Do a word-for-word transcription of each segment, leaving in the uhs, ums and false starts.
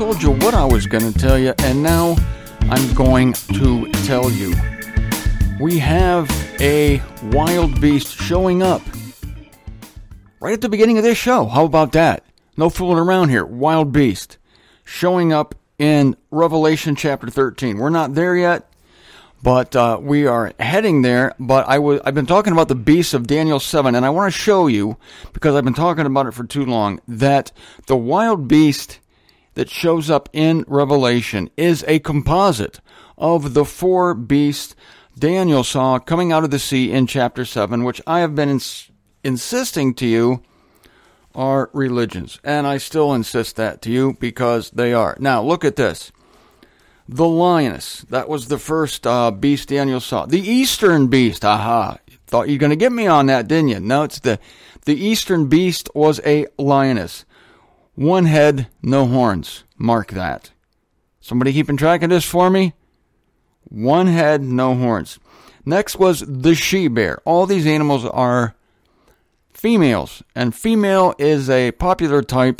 told you what I was going to tell you, and now I'm going to tell you. We have a wild beast showing up right at the beginning of this show. How about that? No fooling around here. Wild beast showing up in Revelation chapter thirteen. We're not there yet, but uh, we are heading there. But I w- I've been talking about the beast of Daniel seven, and I want to show you, because I've been talking about it for too long, that the wild beast that shows up in Revelation is a composite of the four beasts Daniel saw coming out of the sea in chapter seven, which I have been ins- insisting to you are religions. And I still insist that to you because they are. Now, look at this. The lioness, that was the first uh, beast Daniel saw. The eastern beast, aha. Thought you were going to get me on that, didn't you? No, it's the, the eastern beast was a lioness. One head, no horns. Mark that. Somebody keeping track of this for me? One head, no horns. Next was the she-bear. All these animals are females, and female is a popular type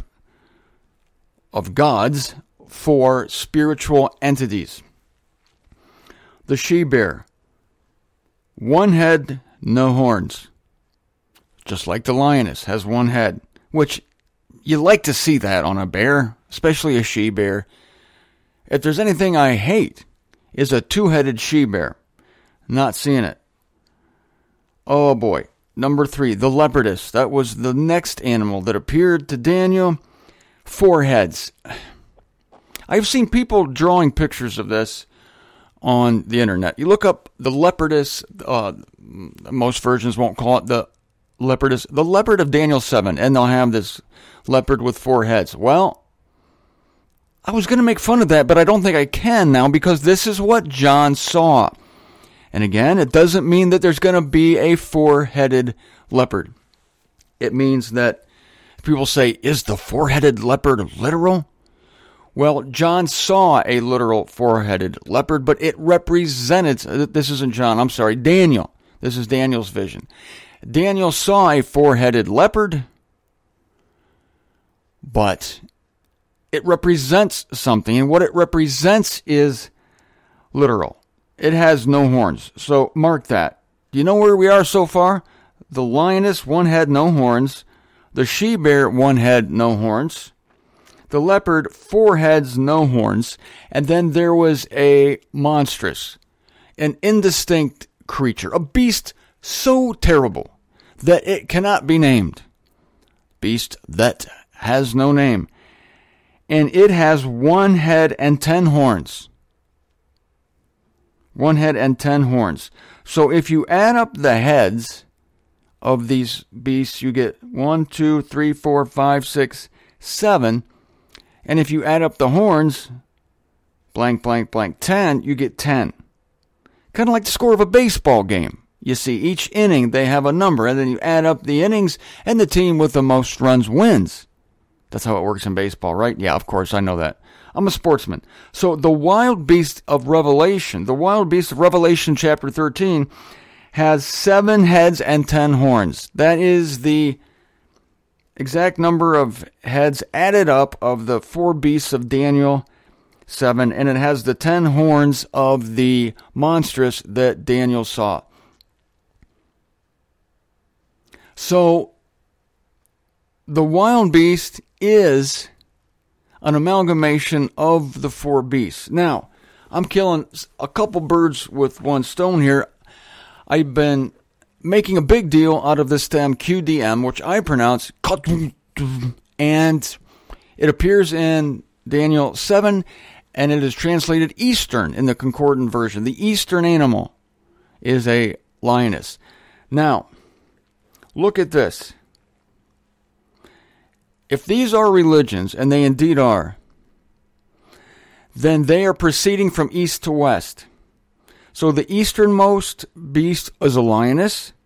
of gods for spiritual entities. The she-bear. One head, no horns. Just like the lioness has one head, which you like to see that on a bear, especially a she-bear. If there's anything I hate, is a two-headed she-bear. Not seeing it. Oh boy. Number three, the leopardess. That was the next animal that appeared to Daniel. Four heads. I've seen people drawing pictures of this on the internet. You look up the leopardess. Uh, most versions won't call it the leopardess. The leopard of Daniel seven. And they'll have this leopard with four heads. Well, I was going to make fun of that, but I don't think I can now, because this is what John saw. And again, it doesn't mean that there's going to be a four-headed leopard. It means that people say, is the four-headed leopard literal? Well, John saw a literal four-headed leopard, but it represented, this isn't John, I'm sorry, Daniel. This is Daniel's vision. Daniel saw a four-headed leopard, but it represents something, and what it represents is literal. It has no horns, so mark that. Do you know where we are so far? The lioness, one head, no horns. The she-bear, one head, no horns. The leopard, four heads, no horns. And then there was a monstrous, an indistinct creature, a beast so terrible that it cannot be named. Beast that has no name. And it has one head and ten horns. One head and ten horns. So if you add up the heads of these beasts, you get one, two, three, four, five, six, seven. And if you add up the horns, blank, blank, blank, ten, you get ten. Kind of like the score of a baseball game. You see, each inning they have a number, and then you add up the innings, and the team with the most runs wins. That's how it works in baseball, right? Yeah, of course, I know that. I'm a sportsman. So the wild beast of Revelation, the wild beast of Revelation chapter thirteen, has seven heads and ten horns. That is the exact number of heads added up of the four beasts of Daniel seven, and it has the ten horns of the monstrous that Daniel saw. So the wild beast is an amalgamation of the four beasts. Now, I'm killing a couple birds with one stone here. I've been making a big deal out of this term Q D M, which I pronounce, and it appears in Daniel seven, and it is translated Eastern in the Concordant version. The Eastern animal is a lioness. Now, look at this. If these are religions, and they indeed are, then they are proceeding from east to west. So the easternmost beast is a lioness.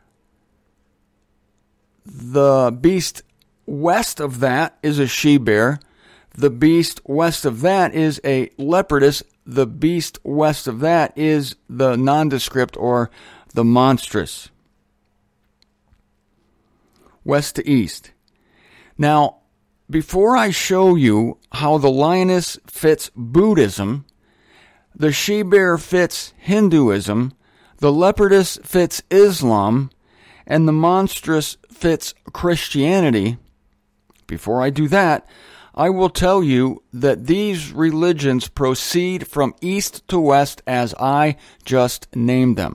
The beast west of that is a she-bear. The beast west of that is a leopardess. The beast west of that is the nondescript or the monstrous. West to east. Now, before I show you how the lioness fits Buddhism, the she-bear fits Hinduism, the leopardess fits Islam, and the monstrous fits Christianity, before I do that, I will tell you that these religions proceed from east to west as I just named them.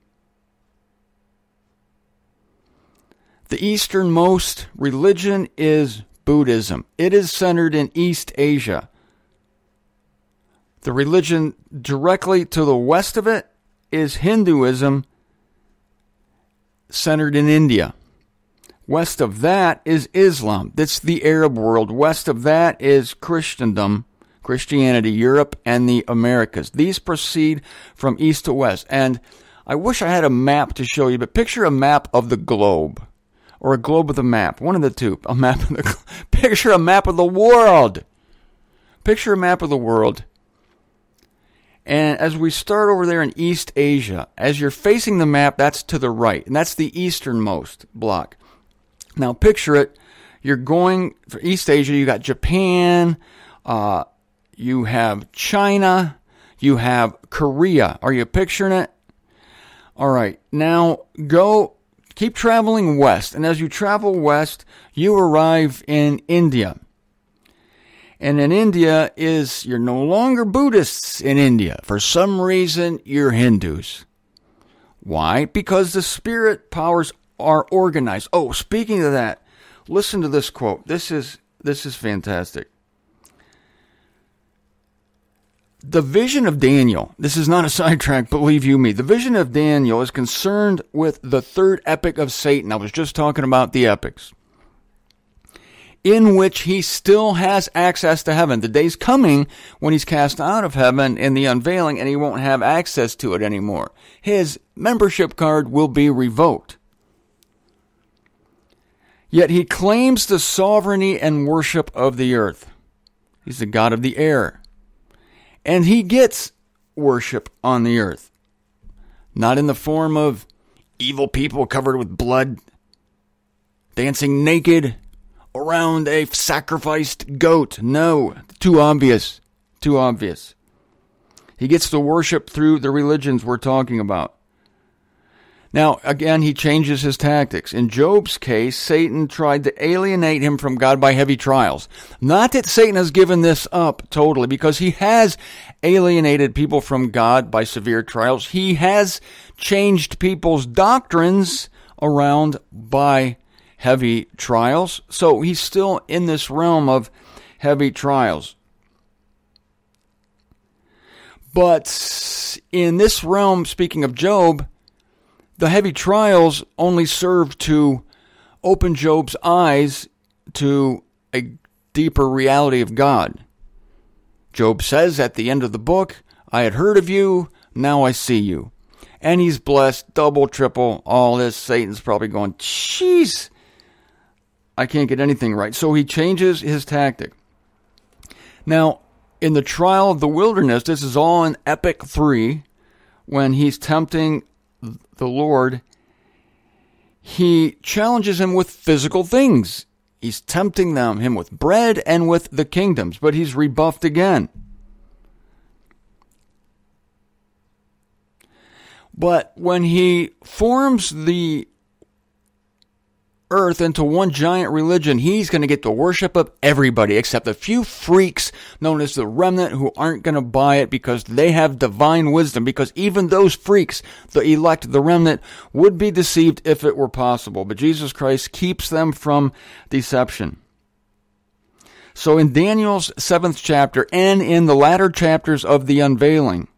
The easternmost religion is Buddhism. It is centered in East Asia. The religion directly to the west of it is Hinduism, centered in India. West of that is Islam. That's the Arab world. West of that is Christendom, Christianity, Europe, and the Americas. These proceed from east to west. And I wish I had a map to show you, but picture a map of the globe. Or a globe with a map. One of the two. A map of the Picture a map of the world. Picture a map of the world. And as we start over there in East Asia, as you're facing the map, that's to the right. And that's the easternmost block. Now picture it, you're going for East Asia, you got Japan, uh, you have China, you have Korea. Are you picturing it? All right, now go, keep traveling west. And as you travel west, you arrive in India. And in India is, you're no longer Buddhists in India. For some reason, you're Hindus. Why? Because the spirit powers are organized. Oh, speaking of that, listen to this quote. This is this is fantastic. The vision of Daniel, this is not a sidetrack, believe you me. The vision of Daniel is concerned with the third epic of Satan. I was just talking about the epics, in which he still has access to heaven. The day's coming when he's cast out of heaven in the unveiling, and he won't have access to it anymore. His membership card will be revoked. Yet he claims the sovereignty and worship of the earth. He's the God of the air. And he gets worship on the earth. Not in the form of evil people covered with blood, dancing naked around a sacrificed goat. No, too obvious. Too obvious. He gets the worship through the religions we're talking about. Now, again, he changes his tactics. In Job's case, Satan tried to alienate him from God by heavy trials. Not that Satan has given this up totally, because he has alienated people from God by severe trials. He has changed people's doctrines around by heavy trials. So he's still in this realm of heavy trials. But in this realm, speaking of Job, the heavy trials only serve to open Job's eyes to a deeper reality of God. Job says at the end of the book, I had heard of you, now I see you. And he's blessed, double, triple, all this. Satan's probably going, jeez, I can't get anything right. So he changes his tactic. Now, in the trial of the wilderness, this is all in Epic three, when he's tempting the Lord, he challenges him with physical things. He's tempting them, him with bread and with the kingdoms, but he's rebuffed again. But when he forms the earth into one giant religion, he's going to get the worship of everybody except a few freaks known as the remnant who aren't going to buy it because they have divine wisdom, because even those freaks, the elect, the remnant, would be deceived if it were possible. But Jesus Christ keeps them from deception. So in Daniel's seventh chapter and in the latter chapters of the unveiling,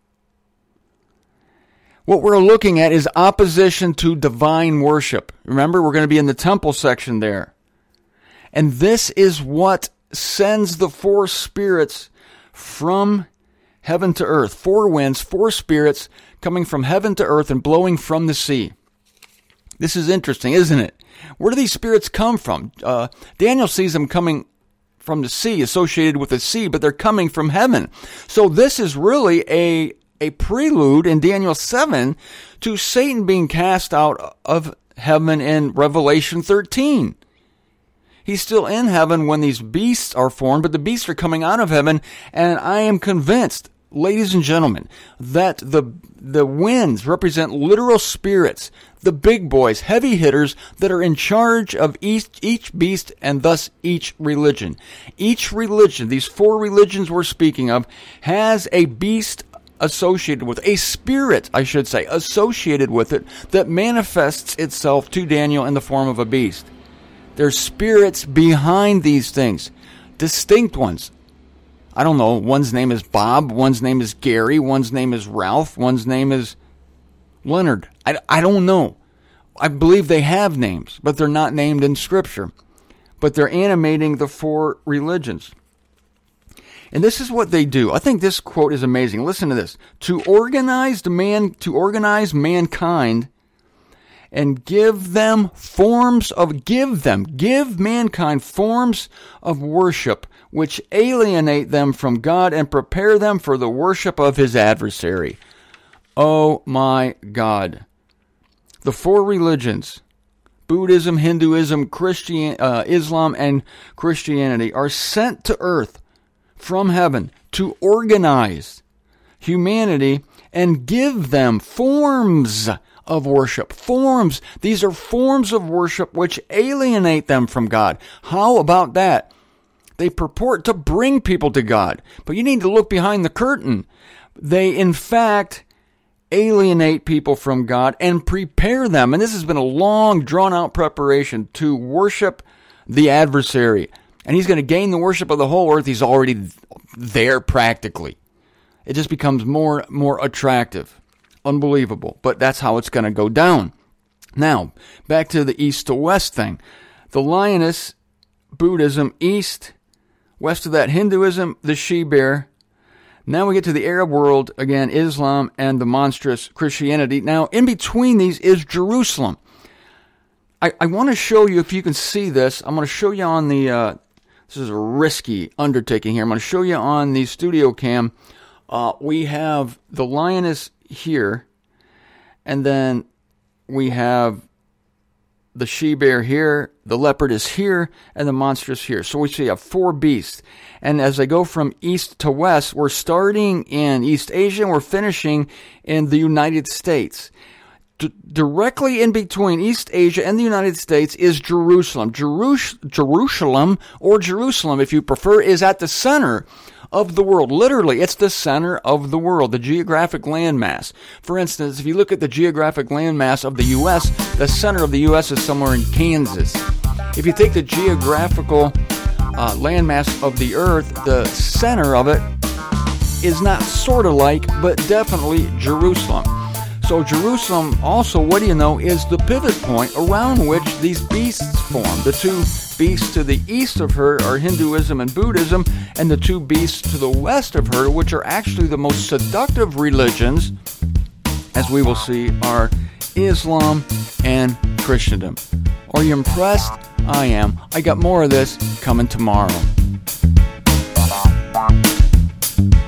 what we're looking at is opposition to divine worship. Remember, we're going to be in the temple section there. And this is what sends the four spirits from heaven to earth. Four winds, four spirits coming from heaven to earth and blowing from the sea. This is interesting, isn't it? Where do these spirits come from? Uh, Daniel sees them coming from the sea, associated with the sea, but they're coming from heaven. So this is really a A prelude in Daniel seven to Satan being cast out of heaven in Revelation thirteen. He's still in heaven when these beasts are formed, but the beasts are coming out of heaven, and I am convinced, ladies and gentlemen, that the the winds represent literal spirits, the big boys, heavy hitters that are in charge of each, each beast and thus each religion. Each religion, these four religions we're speaking of, has a beast associated with, a spirit, I should say, associated with it that manifests itself to Daniel in the form of a beast. There's spirits behind these things, distinct ones. I don't know, one's name is Bob, one's name is Gary, one's name is Ralph, one's name is Leonard. I, I don't know. I believe they have names, but they're not named in Scripture. But they're animating the four religions. And this is what they do. I think this quote is amazing. Listen to this. To organize man, to organize mankind and give them forms of, give them, give mankind forms of worship which alienate them from God and prepare them for the worship of his adversary. Oh my God. The four religions, Buddhism, Hinduism, Christian, uh, Islam, and Christianity, are sent to earth from heaven to organize humanity and give them forms of worship. Forms. These are forms of worship which alienate them from God. How about that? They purport to bring people to God. But you need to look behind the curtain. They, in fact, alienate people from God and prepare them. And this has been a long, drawn-out preparation to worship the adversary. And he's going to gain the worship of the whole earth. He's already there practically. It just becomes more more attractive. Unbelievable. But that's how it's going to go down. Now, back to the east to west thing. The lioness, Buddhism, east, west of that Hinduism, the she-bear. Now we get to the Arab world, again, Islam and the monstrous Christianity. Now, in between these is Jerusalem. I, I want to show you, if you can see this, I'm going to show you on the, uh, this is a risky undertaking here. I'm going to show you on the studio cam. Uh, we have the lioness here, and then we have the she-bear here, the leopard is here, and the monstrous here. So we see have four beasts. And as I go from east to west, we're starting in East Asia, and we're finishing in the United States. D- directly in between East Asia and the United States is Jerusalem. Jerus- Jerusalem, or Jerusalem, if you prefer, is at the center of the world. Literally, it's the center of the world, the geographic landmass. For instance, if you look at the geographic landmass of the U S, the center of the U S is somewhere in Kansas. If you take the geographical uh, landmass of the earth, the center of it is not sort of like, but definitely Jerusalem. So Jerusalem also, what do you know, is the pivot point around which these beasts form. The two beasts to the east of her are Hinduism and Buddhism, and the two beasts to the west of her, which are actually the most seductive religions, as we will see, are Islam and Christendom. Are you impressed? I am. I got more of this coming tomorrow.